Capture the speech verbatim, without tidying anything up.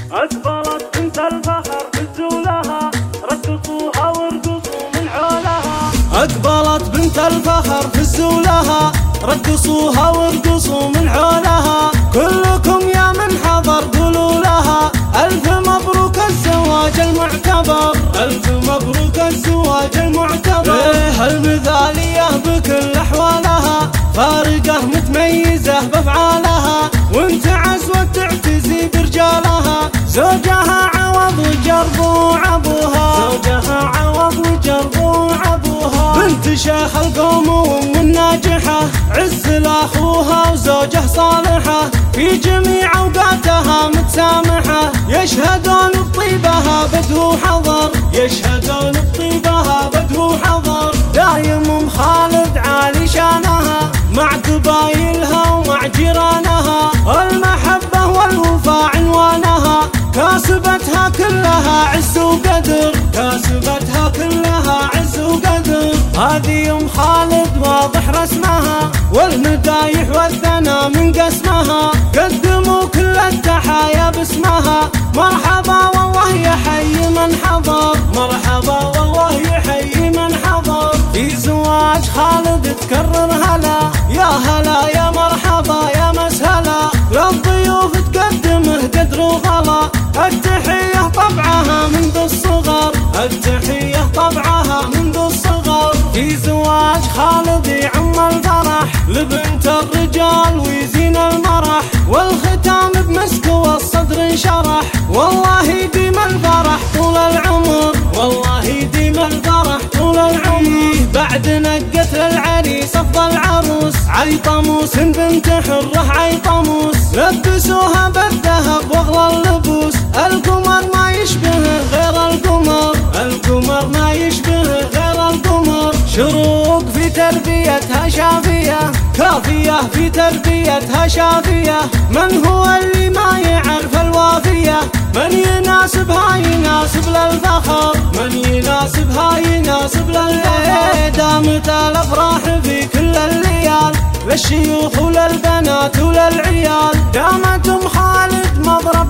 أقبلت بنت الفخر بزولها، رقصوها وارقصوا من حولها. أقبلت بنت الفخر فزولها، رقصوها وارقصوا من حولها. كلكم يا من حضر قولوا لها ألف مبروك الزواج المعتبر، ألف مبروك الزواج المعتبر. إيه المثالية بكل أحوالها، فارقة متميزة بأفعالها، وانت عزوة تعتزي برجالها. زوجها عوض وجربوا عبوها، زوجها عوض وجربوا عبوها. بنت شيخ القوم والناجحة، عز لأخوها وزوجه صالحة، في جميع أوقاتها متسامحة. يشهدون بطيبها بدو حضر، يشهدون بطيبها بدو حضر. دايم ام خالد عالي شانها، مع قبايلها ومع جيرانها. المحبة والوفاء عنوانها، كاسبتها كلها عز وقدر، كاسبتها كلها عز وقدر. هذه ام خالد واضح رسمها، والمدايح والثنى من قسمها. قدموا كل التحايا باسمها، مرحبا والله يحيي من حضر، مرحبا والله يحيي من حضر. في زواج خالد تكرر هلا، يا هلا يا مرحبا يا مسهلا. للضيوف تقدمه قدر وغلا، التحية طبعها منذ الصغر، التحية طبعها منذ الصغر. في زواج خالد يعم الفرح، لبنت الرجال ويزين المرح. والختام بمسك والصدر انشرح، والله يديم الفرح طول العمر، والله يديم الفرح طول العمر. بعد نقت للعريس افضل عروس، عيطموس بنت حره عيطموس. لبسوها بالذهب واغلى اللبوس، القمر ما يشبه غير القمر، القمر ما يشبه غير القمر. شروق في تربيتها شافية، كافية في تربيتها شافية. من هو اللي ما يعرف الوافية؟ من يناسبها يناسب للفخر، من يناسبها يناسب للفخر. دامت الافراح في كل الليال، للشيوخ وللبنات وللعيال. دامت ام خالد مضرب